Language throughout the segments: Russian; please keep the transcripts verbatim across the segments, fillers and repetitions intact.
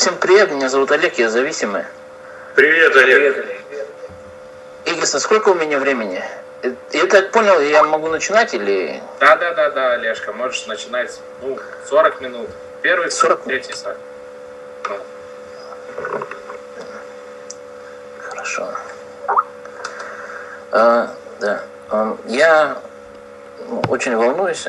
Всем привет, меня зовут Олег, я зависимый. Привет, Олег. Игорь, сколько у меня времени? Я так понял, я могу начинать или... Да, да, да, да, Олежка, можешь начинать, ну, сорок минут. Первый, сорок, третий, сорок. Ну. Хорошо. А, да. А, я очень волнуюсь.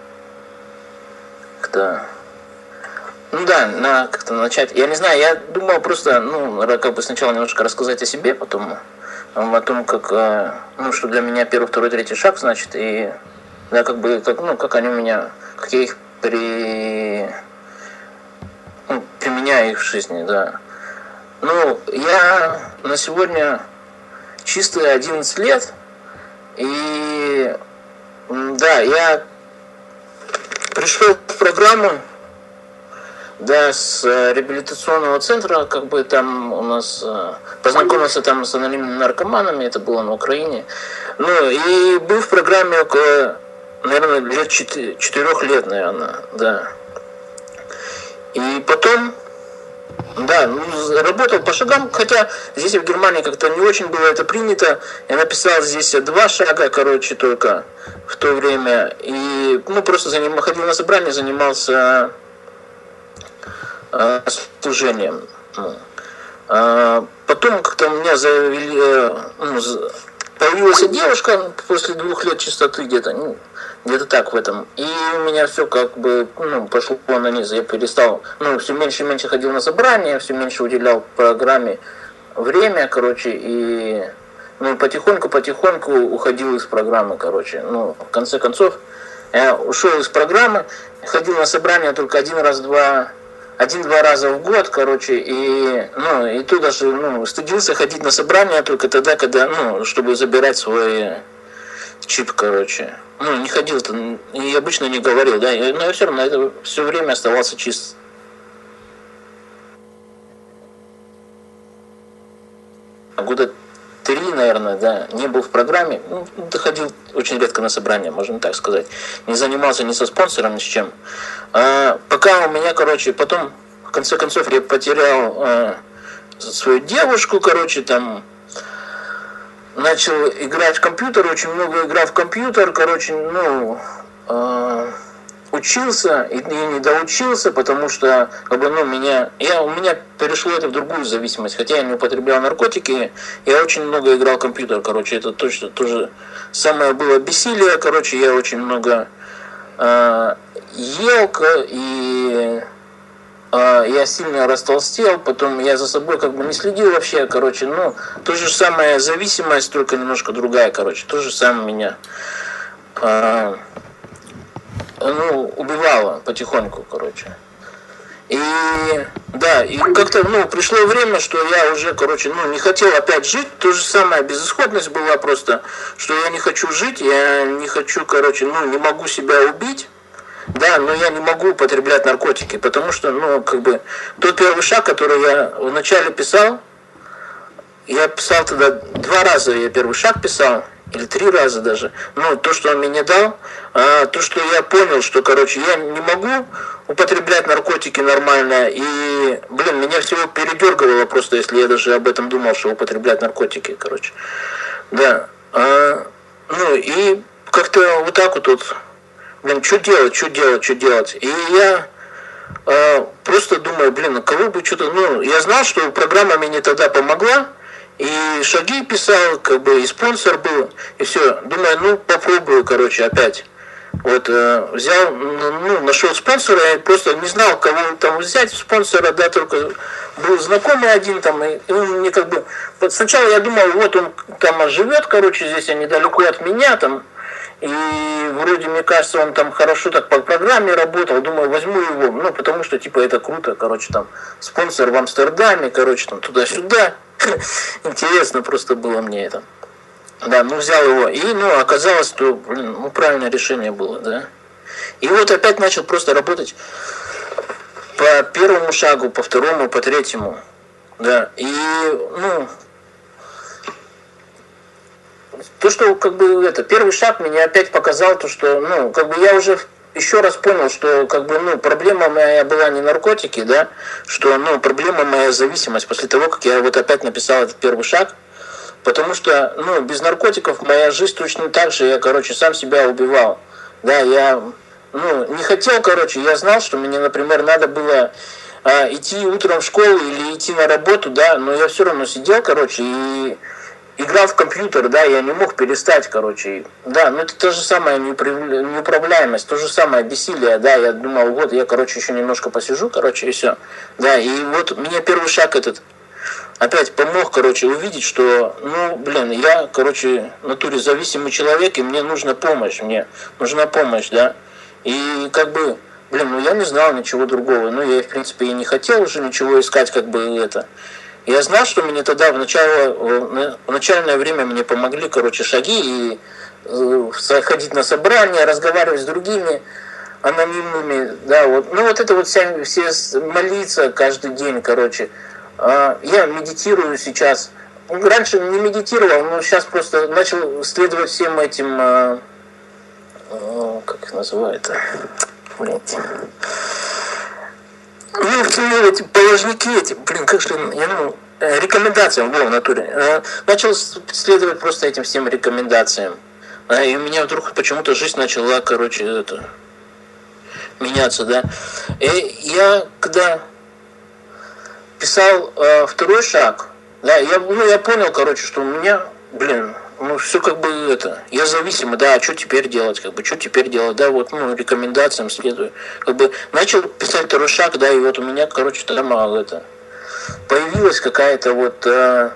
Когда... Ну да, на как-то начать. Я не знаю, я думал просто, ну, как бы сначала немножко рассказать о себе, потом о том, как, ну, что для меня первый, второй, третий шаг, значит, и, да, как бы, как, ну, как они у меня, как я их при, ну, применяю их в жизни, да. Ну, я на сегодня чистые одиннадцать лет, и, да, я пришел в программу, да, с реабилитационного центра, как бы там у нас познакомился там с анонимными наркоманами, это было на Украине. Ну, и был в программе около, наверное, лет четырех лет, наверное, да. И потом, да, ну, работал по шагам, хотя здесь в Германии как-то не очень было это принято. Я написал здесь два шага, короче, только в то время. И, ну, просто заним, ходил на собрание, занимался служением. Потом как-то у меня завели, ну, появилась девушка после двух лет чистоты где-то, ну, где-то так в этом. И у меня все как бы, ну, пошло на низ. Я перестал, ну, все меньше и меньше ходил на собрания, все меньше уделял программе время, короче, и, ну, потихоньку-потихоньку уходил из программы, короче. Ну, в конце концов, я ушел из программы, ходил на собрания только один раз, два один-два раза в год, короче, и, ну, и туда же, ну, стыдился ходить на собрания только тогда, когда, ну, чтобы забирать свой чип, короче. Ну, не ходил, и обычно не говорил, да, но я все равно это все время оставался чист. Года три, наверное, да, не был в программе, ну, доходил очень редко на собрания, можно так сказать. Не занимался ни со спонсором, ни с чем. А, пока у меня, короче, потом, в конце концов, я потерял а, свою девушку, короче, там, начал играть в компьютер, очень много играл в компьютер, короче, ну, а, учился и, и не доучился, потому что, как бы, ну, меня, я, у меня перешло это в другую зависимость, хотя я не употреблял наркотики, я очень много играл в компьютер, короче, это точно то же самое было бессилие, короче, я очень много э, ел, и э, я сильно растолстел, потом я за собой как бы не следил вообще, короче, ну, то же самое зависимость, только немножко другая, короче, то же самое меня э, ну, убивало потихоньку, короче. И да, и как-то, ну, пришло время, что я уже, короче, ну, не хотел опять жить. То же самое, безысходность была просто, что я не хочу жить, я не хочу, короче, ну, не могу себя убить. Да, но я не могу употреблять наркотики, потому что, ну, как бы, тот первый шаг, который я вначале писал, я писал тогда два раза, я первый шаг писал, или три раза даже. Ну, то, что он мне дал, а, то, что я понял, что, короче, я не могу употреблять наркотики нормально, и, блин, меня всего передергивало просто, если я даже об этом думал, что употреблять наркотики, короче. Да. А, ну, и как-то вот так вот, вот, блин, что делать, что делать, что делать. И я а, просто думаю, блин, кого бы что-то, ну, я знал, что программа мне тогда помогла, и шаги писал, как бы, и спонсор был, и все. Думаю, ну, попробую, короче, опять. Вот, э, взял, ну, нашел спонсора, я просто не знал, кого там взять, спонсора, да, только был знакомый один там, и он мне как бы, вот сначала я думал, вот он там живет, короче, здесь, а недалеко от меня, там, и вроде, мне кажется, он там хорошо так по программе работал, думаю, возьму его, ну, потому что, типа, это круто, короче, там, спонсор в Амстердаме, короче, там, туда-сюда. Интересно просто было мне это. Да, ну взял его. И, ну, оказалось, что, блин, ну, правильное решение было, да. И вот опять начал просто работать по первому шагу, по второму, по третьему. Да. И, ну, то, что, как бы, это, первый шаг мне опять показал то, что, ну, как бы я уже еще раз понял, что как бы, ну, проблема моя была не наркотики, да, что, ну, проблема моя зависимость после того, как я вот опять написал этот первый шаг, потому что, ну, без наркотиков моя жизнь точно так же, я, короче, сам себя убивал, да, я, ну, не хотел, короче, я знал, что мне, например, надо было а, идти утром в школу или идти на работу, да, но я все равно сидел, короче, и играл в компьютер, да, я не мог перестать, короче. Да, ну это то же самое неуправляемость, то же самое бессилие, да, я думал, вот, я, короче, еще немножко посижу, короче, и все. Да, и вот мне первый шаг этот опять помог, короче, увидеть, что, ну, блин, я, короче, в натуре зависимый человек, и мне нужна помощь, мне нужна помощь, да. И как бы, блин, ну я не знал ничего другого, ну я, в принципе, и не хотел уже ничего искать, как бы это. Я знал, что мне тогда в, начало, в начальное время мне помогли, короче, шаги и э, ходить на собрания, разговаривать с другими анонимными, да, вот. Ну вот это вот вся, все молиться каждый день, короче. А, я медитирую сейчас. Раньше не медитировал, но сейчас просто начал следовать всем этим, а, а, как их называют, блядь. Ну, эти положники, эти, блин, как же, я ну, рекомендациям, во, в натуре. Начал следовать просто этим всем рекомендациям. И у меня вдруг почему-то жизнь начала, короче, это, меняться, да. И я, когда писал э, второй шаг, да, я, ну, я понял, короче, что у меня, блин, ну, все как бы это, я зависимый, да, а что теперь делать, как бы, что теперь делать, да, вот, ну, рекомендациям следую, как бы, начал писать второй шаг, да, и вот у меня, короче, там это, появилась какая-то вот, а,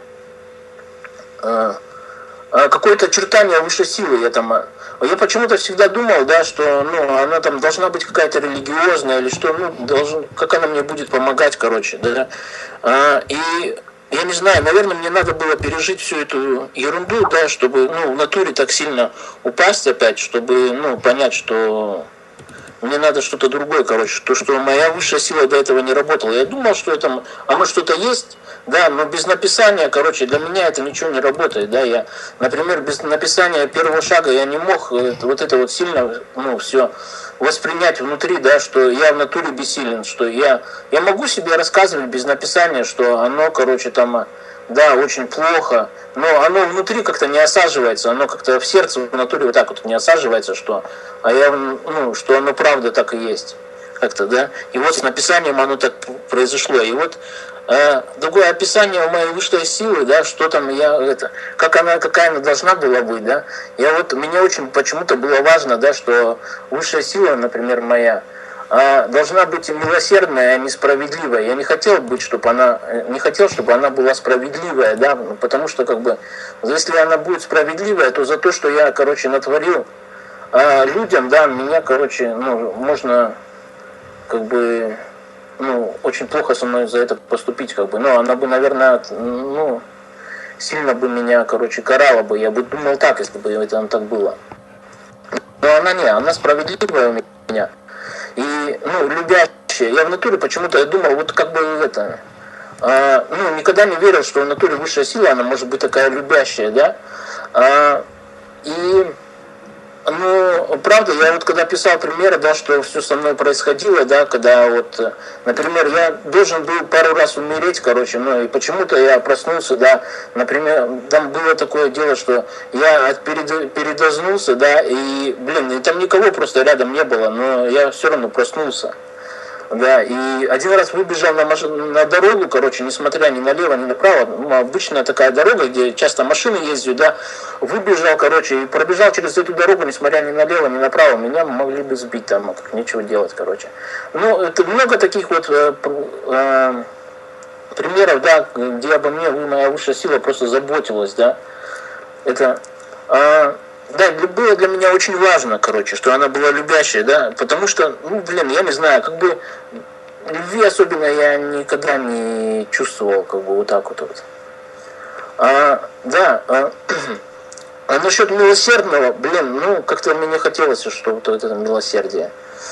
а, какое-то очертание высшей силы, я там, я почему-то всегда думал, да, что, ну, она там должна быть какая-то религиозная или что, ну, должен, как она мне будет помогать, короче, да, а, и я не знаю, наверное, мне надо было пережить всю эту ерунду, да, чтобы, ну, в натуре так сильно упасть опять, чтобы, ну, понять, что мне надо что-то другое, короче, то, что моя высшая сила до этого не работала. Я думал, что это, оно что-то есть, да, но без написания, короче, для меня это ничего не работает, да, я, например, без написания первого шага я не мог вот это вот сильно, ну, все воспринять внутри, да, что я в натуре бессилен, что я, я могу себе рассказывать без написания, что оно, короче, там, да, очень плохо, но оно внутри как-то не осаживается, оно как-то в сердце, в натуре вот так вот не осаживается, что, а я, ну, что оно правда так и есть, как-то, да, и вот с написанием оно так произошло, и вот э, другое описание у моей высшей силы, да, что там я, это, как она, какая она должна была быть, да, я вот, мне очень почему-то было важно, да, что высшая сила, например, моя, должна быть милосердная, а не справедливая. Я не хотел быть, чтобы она, не хотел, чтобы она была справедливая, да, потому что как бы, если она будет справедливая, то за то, что я, короче, натворил а людям, да, меня, короче, ну, можно, как бы, ну, очень плохо со мной за это поступить, как бы, но она бы, наверное, ну, сильно бы меня, короче, карала бы, я бы думал так, если бы это так было. Но она не, она справедливая у меня. И, ну, любящая. Я в натуре почему-то я думал, вот как бы это, а, ну, никогда не верил, что в натуре высшая сила, она может быть такая любящая, да. А, и, ну, правда, я вот когда писал примеры, да, что все со мной происходило, да, когда вот, например, я должен был пару раз умереть, короче, ну, и почему-то я проснулся, да, например, там было такое дело, что я перед, передознулся, да, и, блин, и там никого просто рядом не было, но я все равно проснулся. Да, и один раз выбежал на, маш... на дорогу, короче, несмотря ни налево, ни направо, ну, обычная такая дорога, где часто машины ездят, да, выбежал, короче, и пробежал через эту дорогу, несмотря ни налево, ни направо, меня могли бы сбить там, как нечего делать, короче. Ну, это много таких вот э, э, примеров, да, где обо мне моя высшая сила просто заботилась, да, это... Э, Да, было для меня очень важно, короче, что она была любящая, да, потому что, ну, блин, я не знаю, как бы любви особенно я никогда не чувствовал, как бы вот так вот. вот. А, да, а, а насчет милосердного, блин, ну, как-то мне хотелось, что вот это милосердие.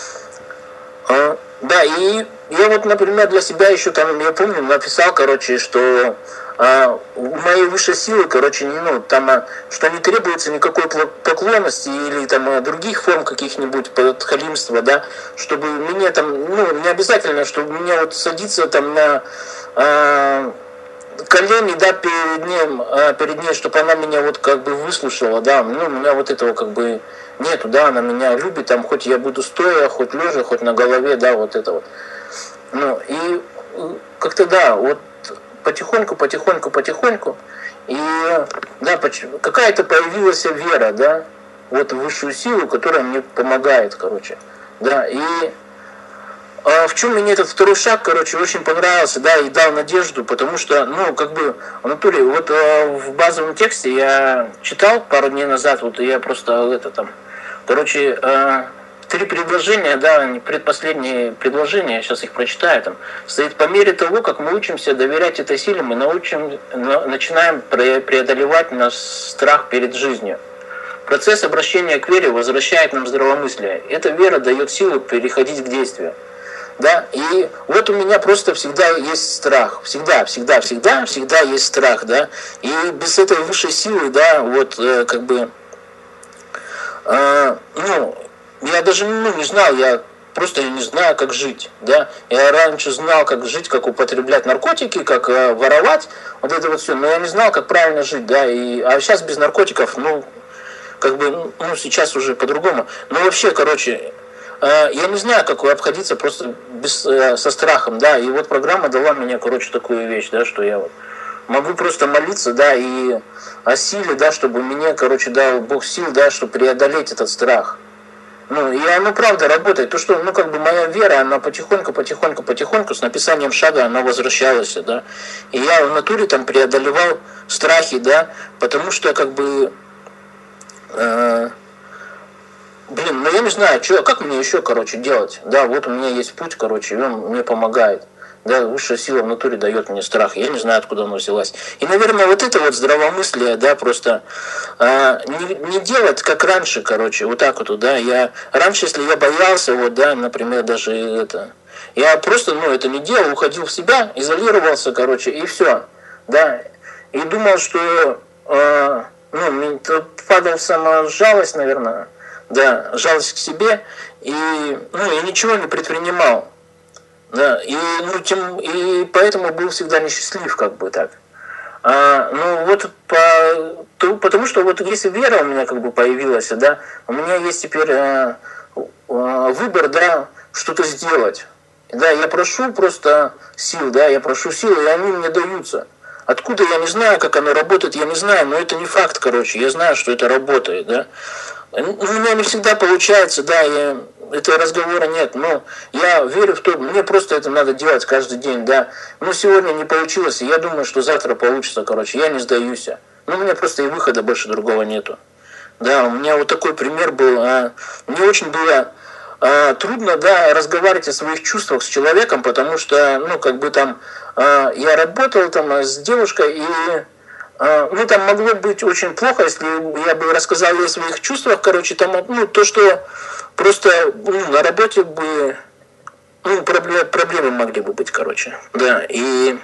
А, да, и я вот, например, для себя еще там, я помню, написал, короче, что а, у моей высшей силы, короче, не, ну, там, а, что не требуется никакой поклонности или там а, других форм каких-нибудь подхалимства, да, чтобы мне там, ну, не обязательно, чтобы мне вот садиться там на а, колени, да, перед ним, а, перед ней, чтобы она меня вот как бы выслушала, да, ну, у меня вот этого как бы нету, да, она меня любит, там, хоть я буду стоя, хоть лежа, хоть на голове, да, вот это вот. Ну, и как-то, да, вот потихоньку, потихоньку, потихоньку, и, да, какая-то появилась вера, да, вот в высшую силу, которая мне помогает, короче, да, и а в чем мне этот второй шаг, короче, очень понравился, да, и дал надежду, потому что, ну, как бы, в натуре, вот в базовом тексте я читал пару дней назад, вот я просто, это там, короче, три предложения, да, предпоследние предложения, сейчас их прочитаю, там, стоит: по мере того, как мы учимся доверять этой силе, мы научим, начинаем преодолевать наш страх перед жизнью. Процесс обращения к вере возвращает нам здравомыслие. Эта вера дает силу переходить к действию. Да, и вот у меня просто всегда есть страх, всегда, всегда, всегда, всегда есть страх, да, и без этой высшей силы, да, вот, э, как бы, э, ну, я даже, ну, не знал, я просто не знаю, как жить, да, я раньше знал, как жить, как употреблять наркотики, как э, воровать, вот это вот все, но я не знал, как правильно жить, да, и, а сейчас без наркотиков, ну, как бы, ну, сейчас уже по-другому, ну, вообще, короче, я не знаю, как обходиться просто без, со страхом, да, и вот программа дала мне, короче, такую вещь, да, что я вот могу просто молиться, да, и о силе, да, чтобы мне, короче, дал Бог сил, да, чтобы преодолеть этот страх. Ну, и оно правда работает, то, что, ну, как бы моя вера, она потихоньку, потихоньку, потихоньку, с написанием шага она возвращалась, да, и я в натуре там преодолевал страхи, да, потому что, как бы, э, блин, ну я не знаю, что, как мне еще, короче, делать. Да, вот у меня есть путь, короче, и он мне помогает. Да, высшая сила в натуре дает мне страх. Я не знаю, откуда оно взялась. И, наверное, вот это вот здравомыслие, да, просто а, не, не делать, как раньше, короче, вот так вот, да. Я раньше, если я боялся, вот, да, например, даже это, я просто, ну, это не делал, уходил в себя, изолировался, короче, и все, да. И думал, что, а, ну, падал в саможалость, наверное. Да, жалость к себе, и, ну, я ничего не предпринимал. Да, и, ну, тем, и поэтому был всегда несчастлив, как бы так. А, ну, вот по, то, потому что вот если вера у меня как бы появилась, да, у меня есть теперь а, а, выбор, да, что-то сделать. Да, я прошу просто сил, да, я прошу сил, и они мне даются. Откуда, я не знаю, как оно работает, я не знаю, но это не факт, короче, я знаю, что это работает, да. У меня не всегда получается, да, я, этого разговора нет, но я верю в то, мне просто это надо делать каждый день, да. Ну, сегодня не получилось, и я думаю, что завтра получится, короче, я не сдаюсь. Ну, у меня просто и выхода больше другого нету. Да, у меня вот такой пример был, а, мне очень было а, трудно, да, разговаривать о своих чувствах с человеком, потому что, ну, как бы там, а, я работал там с девушкой, и... Ну, там могло быть очень плохо, если я бы рассказал о своих чувствах, короче, там, ну, то, что просто, ну, на работе бы, ну, проблемы, проблемы могли бы быть, короче, да, и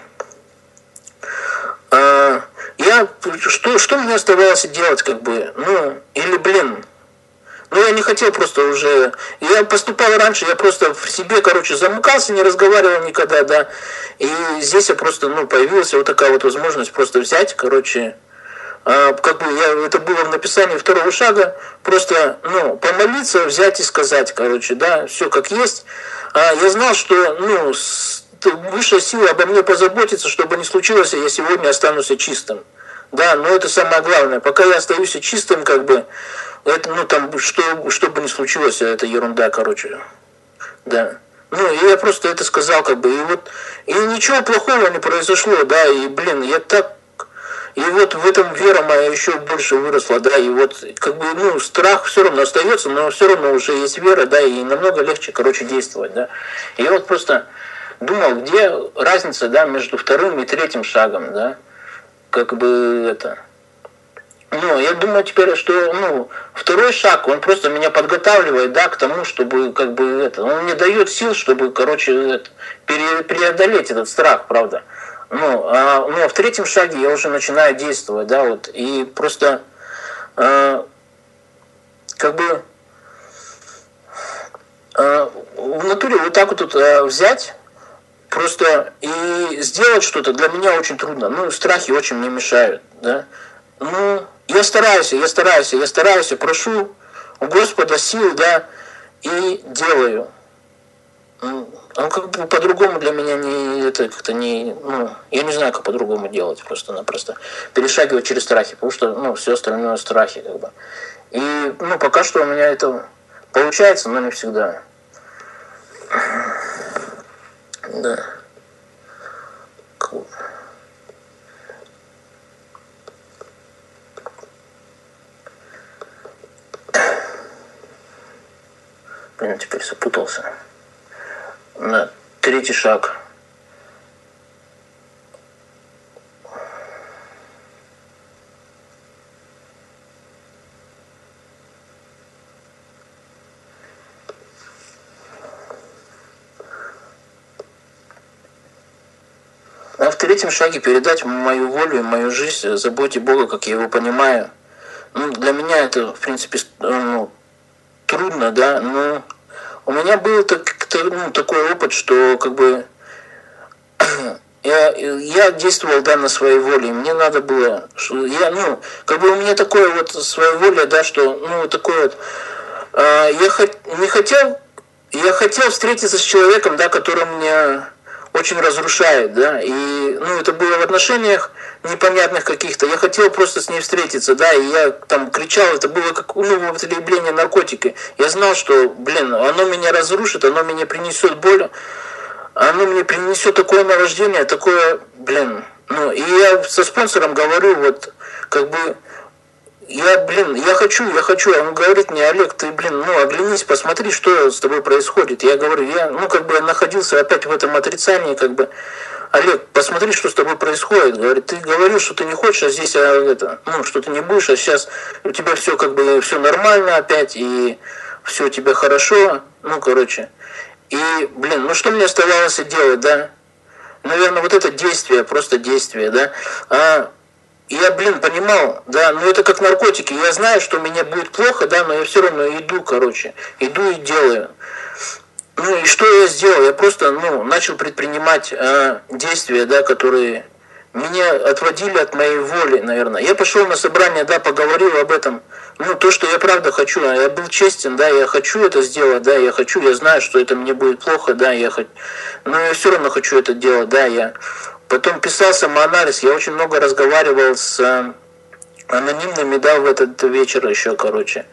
а, я, что, что мне оставалось делать, как бы, ну, или, блин, ну, я не хотел просто уже... Я поступал раньше, я просто в себе, короче, замыкался, не разговаривал никогда, да. И здесь я просто, ну, появилась вот такая вот возможность просто взять, короче... А, как бы я, это было в написании второго шага, просто, ну, помолиться, взять и сказать, короче, да, все как есть. А, я знал, что, ну, с, высшая сила обо мне позаботится, чтобы не случилось, я сегодня останусь чистым. Да, но это самое главное. Пока я остаюсь чистым, как бы... Это, ну, там, что, что бы ни случилось, это ерунда, короче. Да. Ну, и я просто это сказал, как бы, и вот, и ничего плохого не произошло, да, и, блин, я так, и вот в этом вера моя еще больше выросла, да, и вот, как бы, ну, страх все равно остается, но все равно уже есть вера, да, и намного легче, короче, действовать, да. И я вот просто думал, где разница, да, между вторым и третьим шагом, да, как бы, это... Ну, я думаю теперь, что, ну, второй шаг, он просто меня подготавливает, да, к тому, чтобы, как бы, это, он мне дает сил, чтобы, короче, это, преодолеть этот страх, правда. Ну, а, ну, а в третьем шаге я уже начинаю действовать, да, вот, и просто э, как бы э, в натуре вот так вот э, взять просто и сделать что-то для меня очень трудно. Ну, страхи очень мне мешают, да. Ну, я стараюсь, я стараюсь, я стараюсь, прошу у Господа сил, да, и делаю. Ну, он как бы по-другому для меня не это как-то не, ну, я не знаю, как по-другому делать, просто-напросто перешагивать через страхи, потому что, ну, все остальное страхи, как бы. И, ну, пока что у меня это получается, но не всегда. Да. Cool. Блин, теперь запутался. На третий шаг. А в третьем шаге передать мою волю и мою жизнь заботе Бога, как я его понимаю. Ну, для меня это, в принципе, ну, трудно, да, но у меня был так, ну, такой опыт, что как бы я, я действовал, да, на своей воле, и мне надо было, я, ну, как бы у меня такое вот своя воля, да, что, ну, такое вот, э, я хот, не хотел, я хотел встретиться с человеком, да, который меня очень разрушает, да, и, ну, это было в отношениях непонятных каких-то, я хотел просто с ней встретиться, да, и я там кричал, это было как, ну, употребление наркотики, я знал, что, блин, оно меня разрушит, оно мне принесет боль, оно мне принесет такое наваждение, такое, блин, ну, и я со спонсором говорю, вот, как бы, я, блин, я хочу, я хочу, он говорит мне, Олег, ты, блин, ну, оглянись, посмотри, что с тобой происходит. Я говорю, я, ну, как бы, находился опять в этом отрицании, как бы, Олег, посмотри, что с тобой происходит. Говорит, ты говорил, что ты не хочешь, а здесь, а, это, ну, что ты не будешь, а сейчас у тебя все, как бы, все нормально опять, и все у тебя хорошо, ну, короче. И, блин, ну, что мне оставалось делать, да? Наверное, вот это действие, просто действие, да? А я, блин, понимал, да, ну это как наркотики. Я знаю, что мне будет плохо, да, но я все равно иду, короче, иду и делаю. Ну и что я сделал? Я просто, ну, начал предпринимать э, действия, да, которые меня отводили от моей воли, наверное. Я пошел на собрание, да, поговорил об этом. Ну, то, что я правда хочу, я был честен, да, я хочу это сделать, да, я хочу, я знаю, что это мне будет плохо, да, я хочу, но я все равно хочу это делать, да, я потом писал самоанализ, я очень много разговаривал с э, анонимными, да, в этот вечер еще, короче.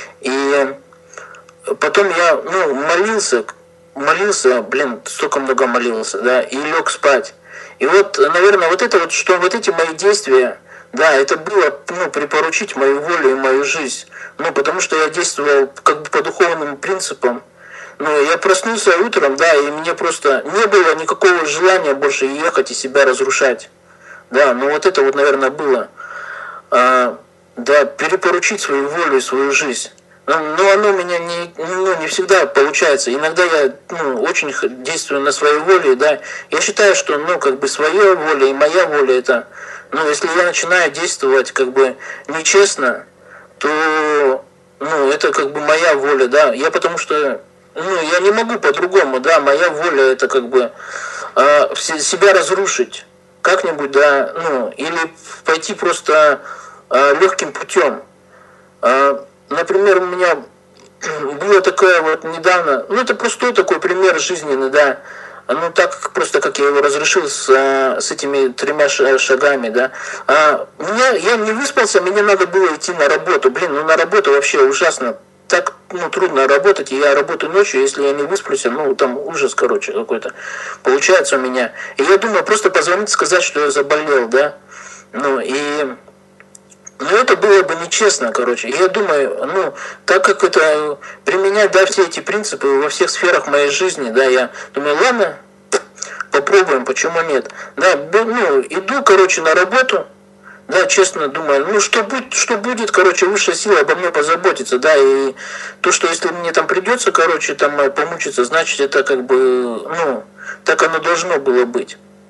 И потом я, ну, молился, молился, блин, столько много молился, да, и лег спать. И вот, наверное, вот это вот, что вот эти мои действия, да, это было, ну, припоручить мою волю и мою жизнь. Ну, потому что я действовал как бы по духовным принципам. Ну, я проснулся утром, да, и мне просто не было никакого желания больше ехать и себя разрушать. Да, ну вот это вот, наверное, было. А, да, перепоручить свою волю и свою жизнь. Но, но оно у меня не, ну, не всегда получается. Иногда я, ну, очень действую на своей воле, да. Я считаю, что, ну, как бы своя воля и моя воля это, ну, если я начинаю действовать как бы нечестно, то, ну, это как бы моя воля, да. Я потому что, ну, я не могу по-другому, да, моя воля это как бы э, себя разрушить как-нибудь, да, ну, или пойти просто э, легким путем. Э, например, у меня было такое вот недавно, ну, это простой такой пример жизненный, да, ну, так просто, как я его разрешил с, с этими тремя шагами, да. А, меня, я не выспался, мне надо было идти на работу, блин, ну, на работу вообще ужасно. Так, ну, трудно работать, и я работаю ночью, если я не высплюсь, ну, там ужас, короче, какой-то получается у меня. И я думаю, просто позвонить, сказать, что я заболел, да, ну, и, ну, это было бы нечестно, короче. И я думаю, ну, так как это применять, да, все эти принципы во всех сферах моей жизни, да, я думаю, ладно, попробуем, почему нет. Да, ну, иду, короче, на работу, да, честно думаю, ну что будет, что будет, короче, высшая сила обо мне позаботится, да, и то, что если мне там придется, короче, там помучиться, значит, это как бы, ну, так оно должно было быть.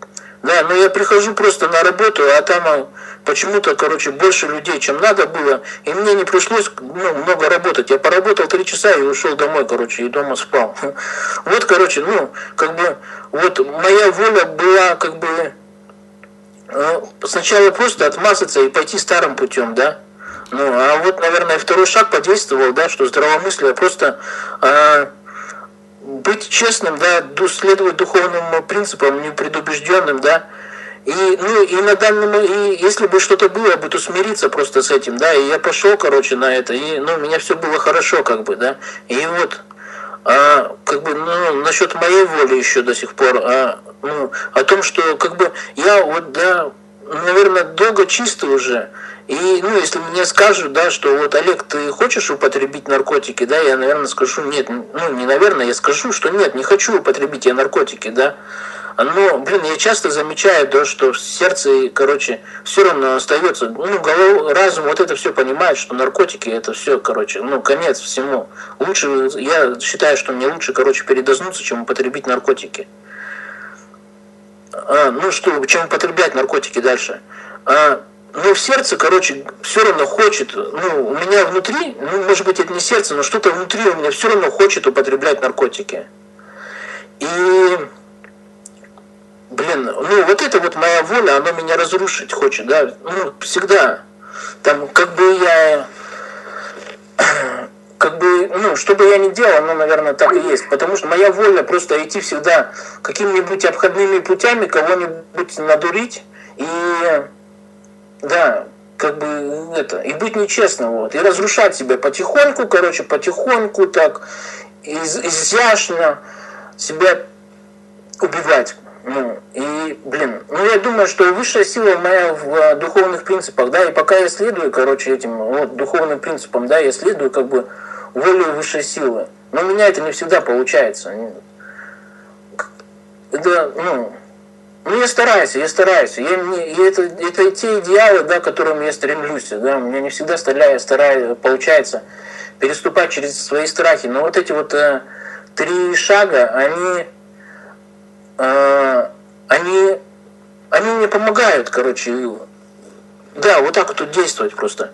Да, но я прихожу просто на работу, а там почему-то, короче, больше людей, чем надо было, и мне не пришлось ну, много работать. Я поработал три часа и ушел домой, короче, и дома спал. Вот, короче, ну, как бы, вот моя воля была, как бы, сначала просто отмазаться и пойти старым путем, да. Ну, а вот, наверное, второй шаг подействовал, да, что здравомыслие просто а, быть честным, да, следовать духовным принципам, непредубежденным, да. И, ну, и на данном, и если бы что-то было бы, то смириться просто с этим, да. И я пошел, короче, на это, и, ну, у меня все было хорошо, как бы, да. И вот, а, как бы, ну, насчет моей воли еще до сих пор, а, ну, о том, что, как бы, я вот, да, наверное, долго чистый уже. И, ну, если мне скажут, да, что вот, Олег, ты хочешь употребить наркотики, да, я, наверное, скажу нет, ну, не наверное, я скажу, что нет, не хочу употребить я наркотики, да. Но, блин, я часто замечаю, да, что в сердце, короче, все равно остается, ну, голов, разум вот это все понимает, что наркотики это все, короче, ну, конец всему. Лучше, я считаю, что мне лучше, короче, передознуться, чем употребить наркотики. А, ну, что, чем употреблять наркотики дальше. А, ну, в сердце, короче, все равно хочет, ну, у меня внутри, ну, может быть, это не сердце, но что-то внутри у меня все равно хочет употреблять наркотики. И... Блин, ну вот это вот моя воля, она меня разрушить хочет, да, ну всегда, там как бы я, как бы, ну что бы я ни делал, оно, наверное, так и есть, потому что моя воля просто идти всегда какими-нибудь обходными путями, кого-нибудь надурить и, да, как бы это, и быть нечестным, вот, и разрушать себя потихоньку, короче, потихоньку так, из, изящно себя убивать. Ну, и, блин, ну я думаю, что высшая сила моя в духовных принципах, да, и пока я следую, короче, этим вот, духовным принципам, да, я следую как бы воле высшей силы. Но у меня это не всегда получается. Это, ну, ну я стараюсь, я стараюсь. Я, не, я это, это те идеалы, да, к которым я стремлюсь, да, у меня не всегда стараюсь, стараюсь, получается переступать через свои страхи. Но вот эти вот э, три шага, они... Они, они мне помогают, короче, да, вот так вот тут действовать просто.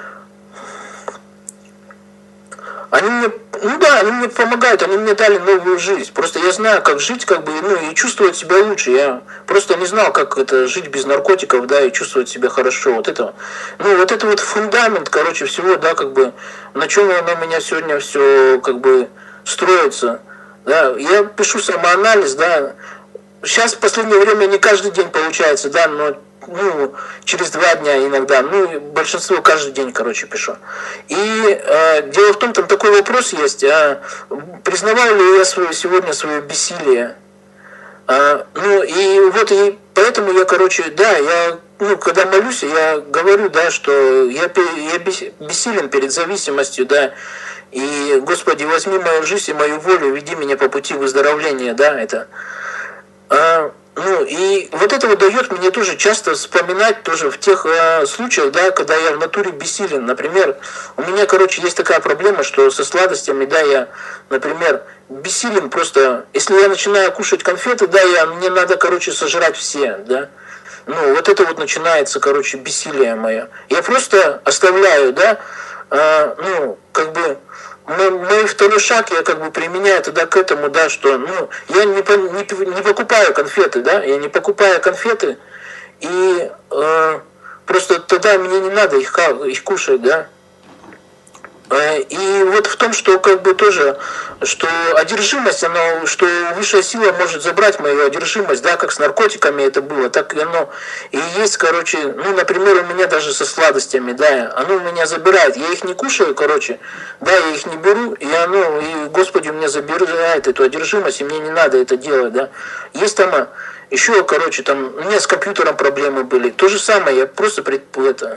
Они мне, ну да, они мне помогают, они мне дали новую жизнь. Просто я знаю, как жить, как бы, ну и чувствовать себя лучше. Я просто не знал, как это жить без наркотиков, да, и чувствовать себя хорошо. Вот это, ну вот это вот фундамент, короче, всего, да, как бы, на чем оно у меня сегодня все, как бы, строится. Да, я пишу самоанализ, да. Сейчас в последнее время не каждый день получается, да, но ну, через два дня иногда, ну, большинство каждый день, короче, пишу. И э, дело в том, там такой вопрос есть, а, признавал ли я свое, сегодня свое бессилие? А, ну, и вот, и поэтому я, короче, да, я, ну, когда молюсь, я говорю, да, что я, я бессилен перед зависимостью, да, и, Господи, возьми мою жизнь и мою волю, веди меня по пути выздоровления, да, это... А, ну и вот это вот дает мне тоже часто вспоминать тоже в тех а, случаях, да, когда я в натуре бессилен. Например, у меня, короче, есть такая проблема, что со сладостями, да, я, например, бессилен просто, если я начинаю кушать конфеты, да, я, мне надо, короче, сожрать все, да. Ну, вот это вот начинается, короче, бессилие мое. Я просто оставляю, да, а, ну, как бы... Мой второй шаг я как бы применяю тогда к этому, да, что ну, я не, не, не покупаю конфеты, да, я не покупаю конфеты, и э, просто тогда мне не надо их, их кушать, да. И вот в том, что как бы тоже, что одержимость, она, что высшая сила может забрать мою одержимость, да, как с наркотиками это было, так и оно и есть, короче, ну, например, у меня даже со сладостями, да, оно меня забирает, я их не кушаю, короче, да, я их не беру, и оно, и Господи у меня забирает эту одержимость, и мне не надо это делать, да. Есть там еще, короче, там, у меня с компьютером проблемы были, то же самое, я просто пред, это...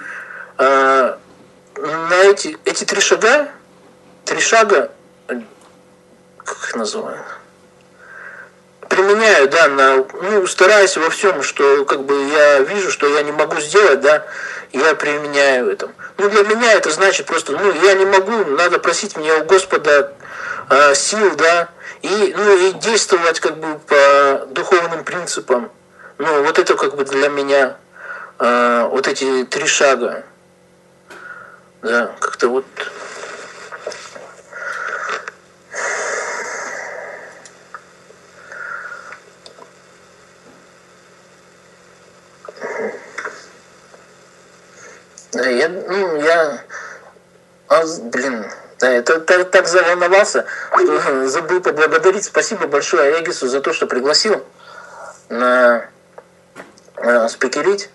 на эти, эти три шага, три шага, как их называют, применяю, да, на, ну, стараюсь во всем, что как бы я вижу, что я не могу сделать, да, я применяю это. Ну, для меня это значит просто, ну, я не могу, надо просить меня у Господа э, сил, да, и, ну, и действовать как бы по духовным принципам. ну, вот это как бы для меня, э, вот эти три шага, да, как-то вот... Да, я, ну, я, а, блин, да, я так, так, так заволновался, что забыл поблагодарить. Спасибо большое Эгису за то, что пригласил на, на спикерить.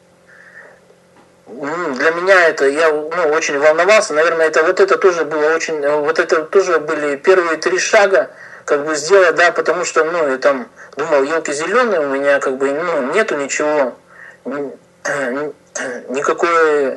Ну, для меня это, я ну, очень волновался, наверное, это вот это тоже было очень, вот это тоже были первые три шага, как бы сделать, да, потому что, ну, я там думал, елки зеленые, у меня как бы, ну, нету ничего, никакой,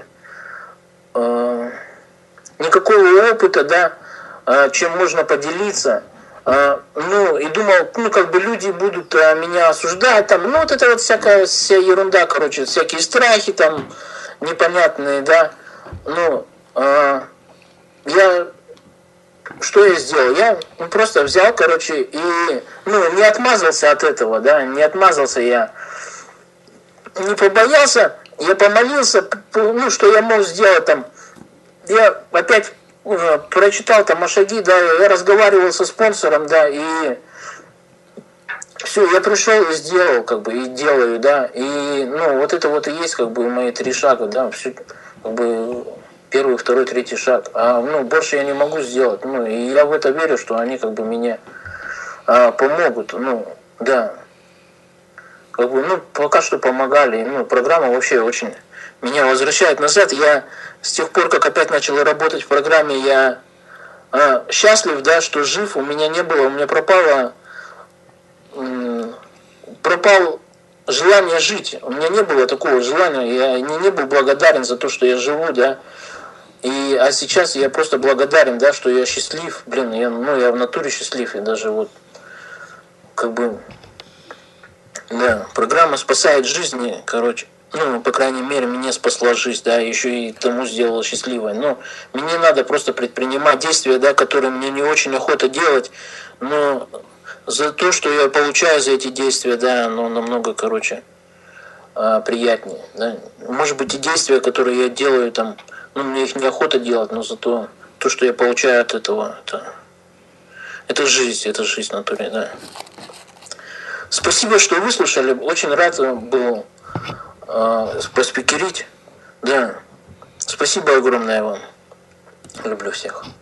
э, никакого опыта, да, э, чем можно поделиться. Э, ну, и думал, ну, как бы люди будут э, меня осуждать, там, ну, вот это вот всякая вся ерунда, короче, всякие страхи там непонятные, да. Ну, э, я, что я сделал? Я ну, просто взял, короче, и, ну, не отмазался от этого, да, не отмазался я. Не побоялся, я помолился, ну, что я мог сделать там. Я опять э, прочитал там о шаги, да, я разговаривал со спонсором, да, и все, я пришел и сделал, как бы, и делаю, да, и, ну, вот это вот и есть, как бы, мои три шага, да, все, как бы, первый, второй, третий шаг, а, ну, больше я не могу сделать, ну, и я в это верю, что они, как бы, мне а, помогут, ну, да. Как бы, ну, пока что помогали. Ну, программа вообще очень меня возвращает назад. Я с тех пор, как опять начал работать в программе, я э, счастлив, да, что жив. У меня не было, у меня пропало, м- пропал желание жить. У меня не было такого желания. Я не, не был благодарен за то, что я живу, да. И, а сейчас я просто благодарен, да, что я счастлив. Блин, я, ну, я в натуре счастлив. И даже вот, как бы... Да, программа спасает жизни, короче. Ну, по крайней мере, мне спасла жизнь, да, еще и тому сделала счастливой. Но мне надо просто предпринимать действия, да, которые мне не очень охота делать, но за то, что я получаю за эти действия, да, оно намного, короче, приятнее. Да. Может быть, и действия, которые я делаю, там, ну, мне их неохота делать, но зато то, что я получаю от этого, это, это жизнь, это жизнь в натуре, да. Спасибо, что выслушали. Очень рад был э, поспикерить. Да. Спасибо огромное вам. Люблю всех.